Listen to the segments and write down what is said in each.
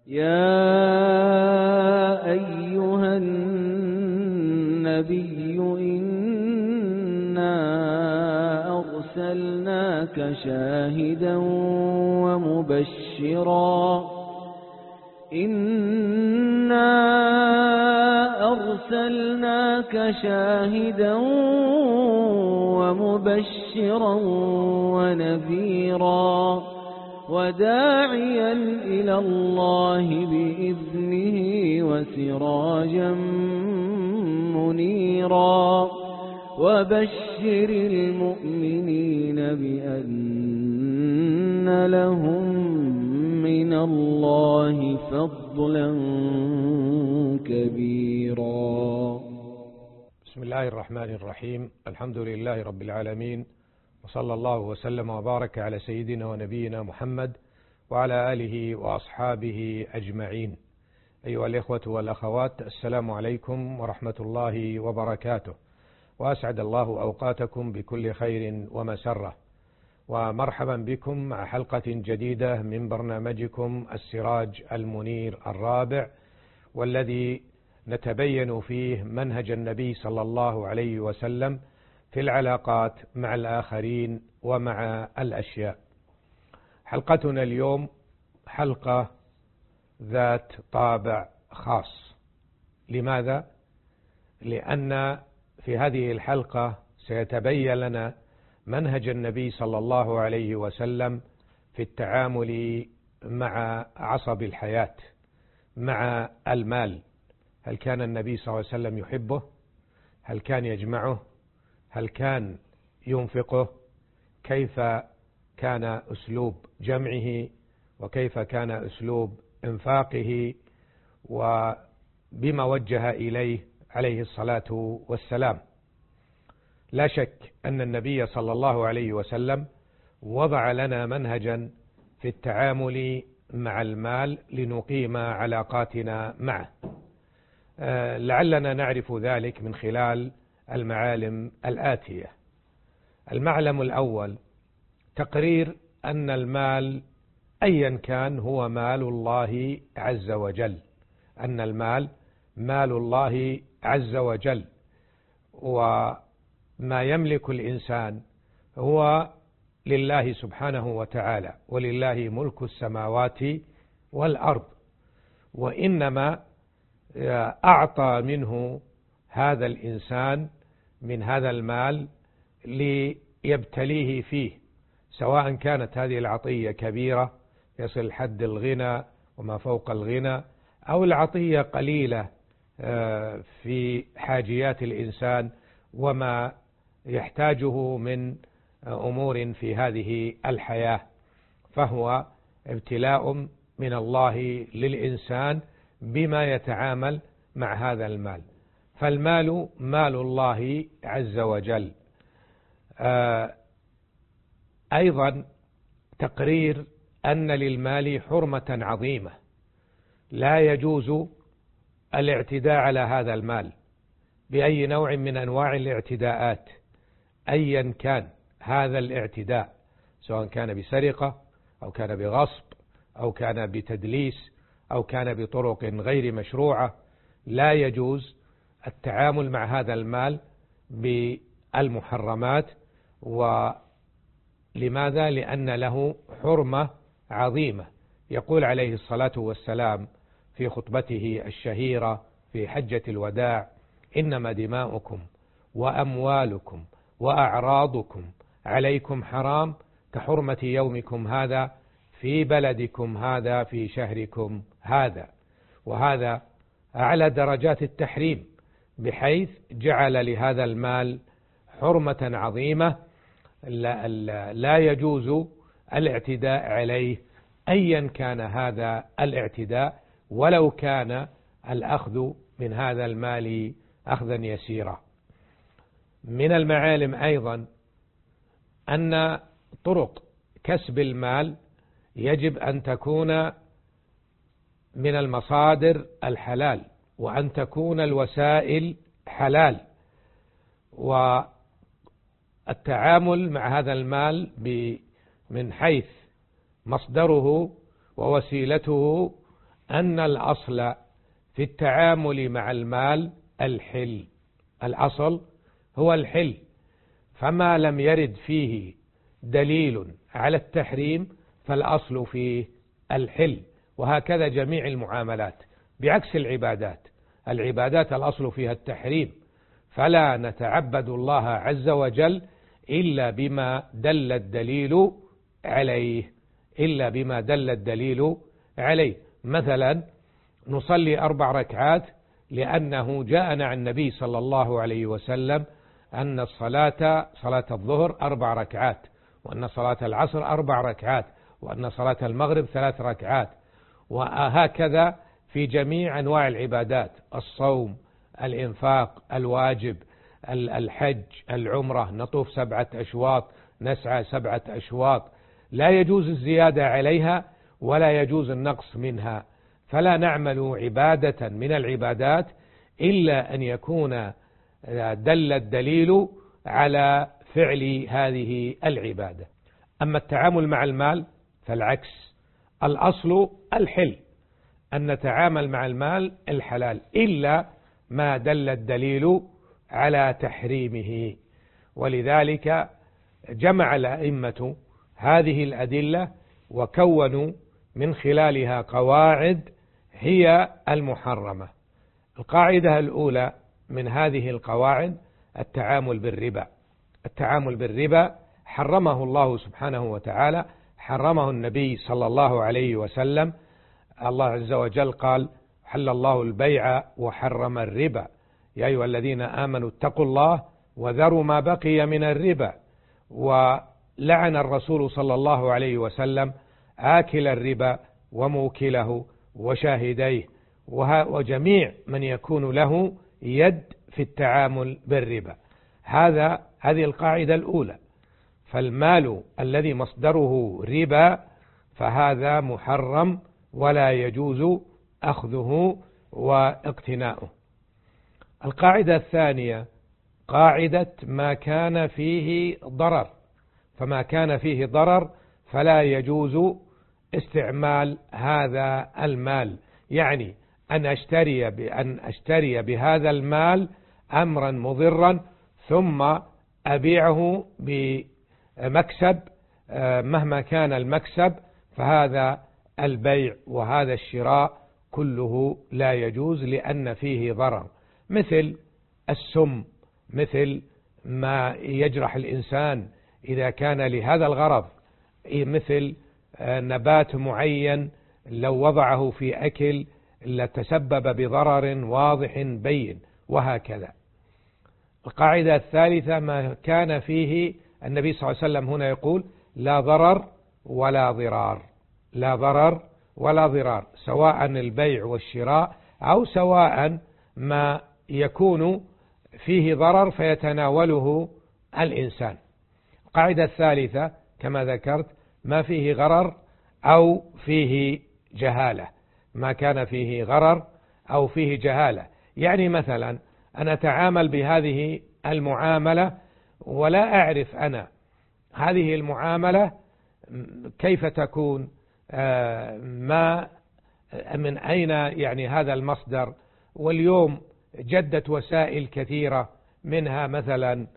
يا أيها النبي إنا أرسلناك شاهدا ومبشرا ونذيرا وداعيا إلى الله بإذنه وسراجا منيرا وبشر المؤمنين بأن لهم من الله فضلا كبيرا. بسم الله الرحمن الرحيم. الحمد لله رب العالمين، وصلى الله وسلم وبارك على سيدنا ونبينا محمد وعلى آله وأصحابه أجمعين. أيها الإخوة والأخوات، السلام عليكم ورحمة الله وبركاته، وأسعد الله أوقاتكم بكل خير ومسرة، ومرحبا بكم مع حلقة جديدة من برنامجكم السراج المنير الرابع، والذي نتبين فيه منهج النبي صلى الله عليه وسلم في العلاقات مع الآخرين ومع الأشياء. حلقتنا اليوم حلقة ذات طابع خاص. لماذا؟ لأن في هذه الحلقة سيتبين لنا منهج النبي صلى الله عليه وسلم في التعامل مع عصب الحياة، مع المال. هل كان النبي صلى الله عليه وسلم يحبه؟ هل كان يجمعه؟ هل كان ينفقه؟ كيف كان أسلوب جمعه؟ وكيف كان أسلوب إنفاقه؟ وبما وجه إليه عليه الصلاة والسلام. لا شك أن النبي صلى الله عليه وسلم وضع لنا منهجا في التعامل مع المال لنقيم علاقاتنا معه. لعلنا نعرف ذلك من خلال المعالم الآتية. المعلم الأول: تقرير أن المال أيا كان هو مال الله عز وجل، أن المال مال الله عز وجل، وما يملك الإنسان هو لله سبحانه وتعالى، ولله ملك السماوات والأرض، وإنما أعطى منه هذا الإنسان من هذا المال ليبتليه فيه، سواء كانت هذه العطية كبيرة يصل حد الغنى وما فوق الغنى، أو العطية قليلة في حاجيات الإنسان وما يحتاجه من أمور في هذه الحياة، فهو ابتلاء من الله للإنسان بما يتعامل مع هذا المال. فالمال مال الله عز وجل. أيضا تقرير أن للمال حرمة عظيمة، لا يجوز الاعتداء على هذا المال بأي نوع من أنواع الاعتداءات، أيا كان هذا الاعتداء، سواء كان بسرقة أو كان بغصب أو كان بتدليس أو كان بطرق غير مشروعة. لا يجوز التعامل مع هذا المال بالمحرمات. ولماذا؟ لأن له حرمة عظيمة. يقول عليه الصلاة والسلام في خطبته الشهيرة في حجة الوداع: إنما دماؤكم وأموالكم وأعراضكم عليكم حرام كحرمة يومكم هذا في بلدكم هذا في شهركم هذا. وهذا أعلى درجات التحريم، بحيث جعل لهذا المال حرمة عظيمة لا يجوز الاعتداء عليه أيا كان هذا الاعتداء، ولو كان الأخذ من هذا المال أخذا يسيرا. من المعالم أيضا أن طرق كسب المال يجب أن تكون من المصادر الحلال، وأن تكون الوسائل حلال، والتعامل مع هذا المال من حيث مصدره ووسيلته أن الأصل في التعامل مع المال الحل، الأصل هو الحل، فما لم يرد فيه دليل على التحريم فالأصل فيه الحل. وهكذا جميع المعاملات، بعكس العبادات الأصل فيها التحريم، فلا نتعبد الله عز وجل إلا بما دل الدليل عليه، مثلا نصلي 4 ركعات لأنه جاءنا عن النبي صلى الله عليه وسلم أن صلاة الظهر 4 ركعات، وأن صلاة العصر 4 ركعات، وأن صلاة المغرب 3 ركعات. وهكذا في جميع أنواع العبادات، الصوم، الإنفاق، الواجب، الحج، العمرة، نطوف 7 أشواط، نسعى 7 أشواط، لا يجوز الزيادة عليها ولا يجوز النقص منها. فلا نعمل عبادة من العبادات إلا أن يكون دل الدليل على فعل هذه العبادة. أما التعامل مع المال فالعكس، الأصل الحل، أن نتعامل مع المال الحلال إلا ما دل الدليل على تحريمه. ولذلك جمع الأئمة هذه الأدلة وكونوا من خلالها قواعد هي المحرمة. القاعدة الأولى من هذه القواعد التعامل بالربا حرمه الله سبحانه وتعالى، حرمه النبي صلى الله عليه وسلم. الله عز وجل قال: حل الله البيع وحرم الربا، يا أيها الذين آمنوا اتقوا الله وذروا ما بقي من الربا. ولعن الرسول صلى الله عليه وسلم آكل الربا وموكله وشاهديه وجميع من يكون له يد في التعامل بالربا. هذه القاعدة الأولى. فالمال الذي مصدره ربا فهذا محرم ولا يجوز أخذه واقتناؤه. القاعدة الثانية قاعدة ما كان فيه ضرر، فما كان فيه ضرر فلا يجوز استعمال هذا المال، يعني أن أشتري بهذا المال أمرا مضرا ثم أبيعه بمكسب مهما كان المكسب، فهذا البيع وهذا الشراء كله لا يجوز لأن فيه ضرر، مثل السم، مثل ما يجرح الإنسان إذا كان لهذا الغرض، مثل نبات معين لو وضعه في أكل لتسبب بضرر واضح بين، وهكذا. القاعدة الثالثة ما كان فيه النبي صلى الله عليه وسلم هنا يقول: لا ضرر ولا ضرار، لا ضرر ولا ضرار، سواء البيع والشراء أو سواء ما يكون فيه ضرر فيتناوله الإنسان. القاعدة الثالثة كما ذكرت ما فيه غرر أو فيه جهالة، ما كان فيه غرر أو فيه جهالة، يعني مثلا أنا أتعامل بهذه المعاملة ولا أعرف أنا هذه المعاملة كيف تكون، ما من أين يعني هذا المصدر. واليوم جدت وسائل كثيرة منها مثلا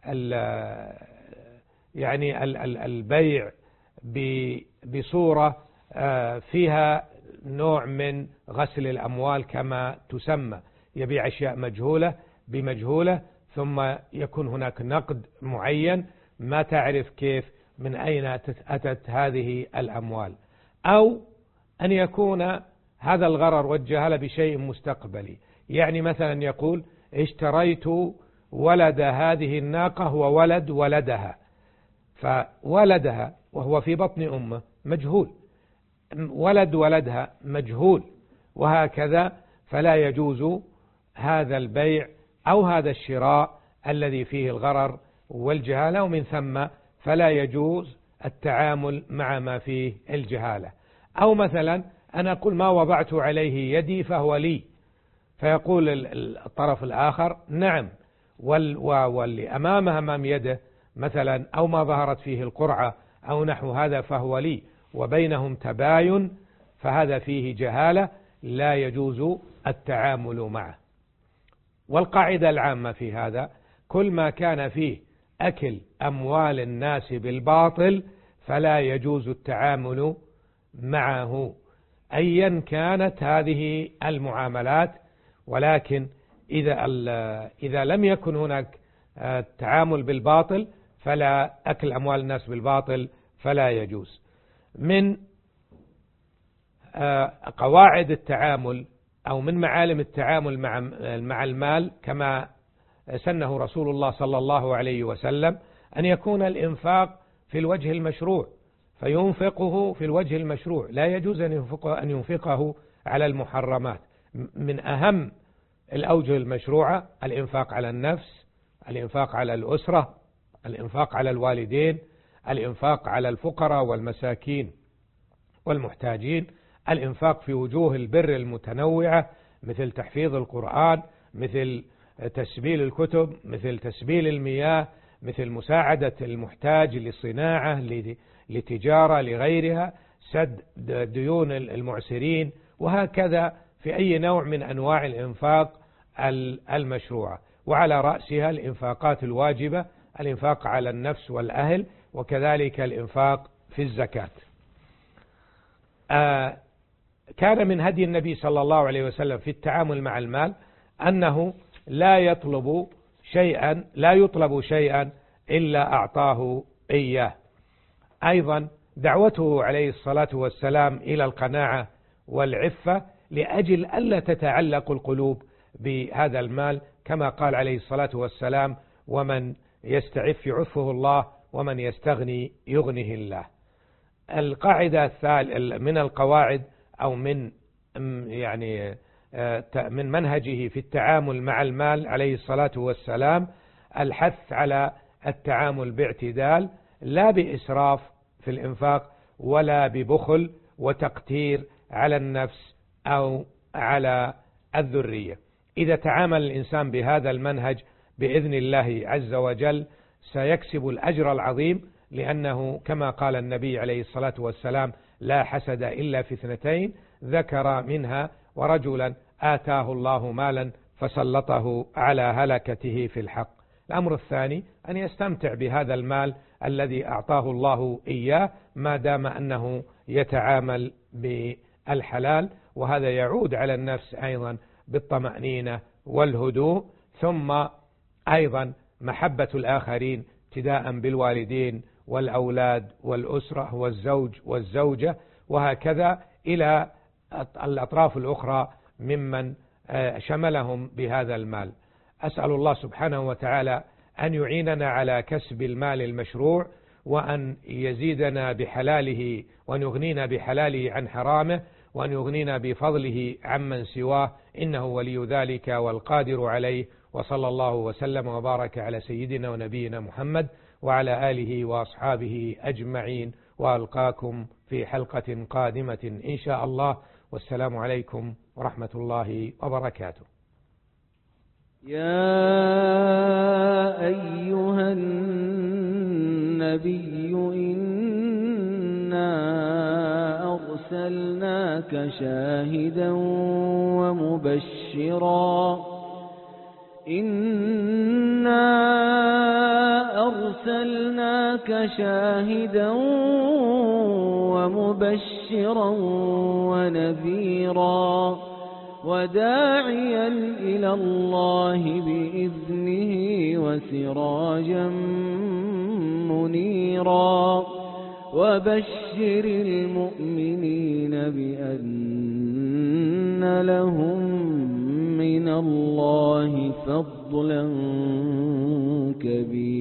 يعني البيع بصورة فيها نوع من غسل الأموال كما تسمى، يبيع أشياء مجهولة بمجهولة، ثم يكون هناك نقد معين ما تعرف كيف من أين أتت هذه الأموال، أو أن يكون هذا الغرر والجهالة بشيء مستقبلي، يعني مثلا يقول: اشتريت ولد هذه الناقة وولد ولدها، فولدها وهو في بطن أمه مجهول، ولد ولدها مجهول، وهكذا. فلا يجوز هذا البيع أو هذا الشراء الذي فيه الغرر والجهالة، ومن ثم فلا يجوز التعامل مع ما فيه الجهالة. أو مثلا أنا أقول: ما وضعت عليه يدي فهو لي، فيقول الطرف الآخر: نعم، واللي أمام يده مثلا أو ما ظهرت فيه القرعة أو نحو هذا فهو لي، وبينهم تباين، فهذا فيه جهالة، لا يجوز التعامل معه. والقاعدة العامة في هذا: كل ما كان فيه أكل أموال الناس بالباطل فلا يجوز التعامل معه أيا كانت هذه المعاملات. ولكن إذا لم يكن هناك التعامل بالباطل فلا، أكل أموال الناس بالباطل فلا يجوز. من قواعد التعامل أو من معالم التعامل مع المال كما سنه رسول الله صلى الله عليه وسلم أن يكون الإنفاق في الوجه المشروع، فينفقه في الوجه المشروع، لا يجوز أن ينفقه على المحرمات. من أهم الأوجه المشروعة الإنفاق على النفس، الإنفاق على الأسرة، الإنفاق على الوالدين، الإنفاق على الفقراء والمساكين والمحتاجين، الإنفاق في وجوه البر المتنوعة مثل تحفيظ القرآن، مثل تسبيل الكتب، مثل تسبيل المياه، مثل مساعدة المحتاج للصناعة، لتجارة، لغيرها، سد ديون المعسرين، وهكذا في أي نوع من أنواع الإنفاق المشروعة. وعلى رأسها الإنفاقات الواجبة، الإنفاق على النفس والأهل، وكذلك الإنفاق في الزكاة. كان من هدي النبي صلى الله عليه وسلم في التعامل مع المال أنه لا يطلب شيئا إلا أعطاه إياه. أيضا دعوته عليه الصلاة والسلام إلى القناعة والعفة لأجل ألا تتعلق القلوب بهذا المال، كما قال عليه الصلاة والسلام: ومن يستعف يعفه الله ومن يستغني يغنه الله. القاعدة من القواعد أو من منهجه في التعامل مع المال عليه الصلاة والسلام الحث على التعامل باعتدال، لا بإسراف في الإنفاق ولا ببخل وتقتير على النفس أو على الذرية. إذا تعامل الإنسان بهذا المنهج بإذن الله عز وجل سيكسب الأجر العظيم، لأنه كما قال النبي عليه الصلاة والسلام: لا حسد إلا في 2، ذكر منها: ورجلا آتاه الله مالا فسلطه على هلكته في الحق. الأمر الثاني أن يستمتع بهذا المال الذي أعطاه الله إياه ما دام أنه يتعامل بالحلال، وهذا يعود على النفس أيضا بالطمأنينة والهدوء. ثم أيضا محبة الآخرين ابتداء بالوالدين والأولاد والأسرة والزوج والزوجة، وهكذا إلى الأطراف الأخرى ممن شملهم بهذا المال. أسأل الله سبحانه وتعالى أن يعيننا على كسب المال المشروع، وأن يزيدنا بحلاله وأن يغنينا بحلاله عن حرامه، وأن يغنينا بفضله عمن سواه، إنه ولي ذلك والقادر عليه. وصلى الله وسلم وبارك على سيدنا ونبينا محمد وعلى آله وأصحابه أجمعين، وألقاكم في حلقة قادمة إن شاء الله، والسلام عليكم ورحمة الله وبركاته. يا أيها النبي إنا أرسلناك شاهدا ومبشرا ونذيرا وداعيا إلى الله بإذنه وسراجا منيرا وبشر المؤمنين بأن لهم من الله فضلا كبيرا.